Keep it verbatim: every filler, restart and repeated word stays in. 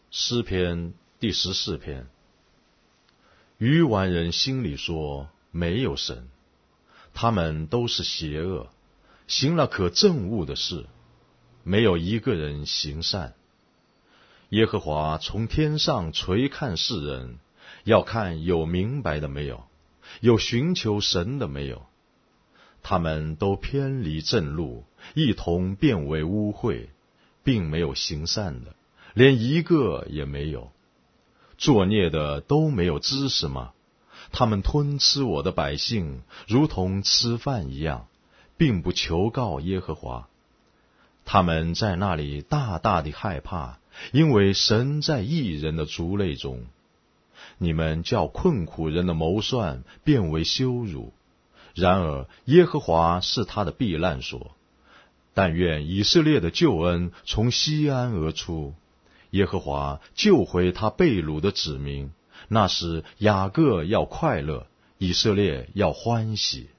诗篇第十四篇。愚顽人心里说，没有神，他们都是邪恶，行了可憎恶的事，没有一个人行善。耶和华从天上垂看世人，要看有明白的没有，有寻求神的没有。他们都偏离正路，一同变为污秽，并没有行善的，连一个也没有。作孽的都没有知识吗？他们吞吃我的百姓，如同吃饭一样，并不求告耶和华。他们在那里大大的害怕，因为神在义人的族类中。你们叫困苦人的谋算变为羞辱，然而耶和华是他的避难所。但愿以色列的救恩从西安而出，耶和华救回他被掳的子民，那时雅各要快乐，以色列要欢喜。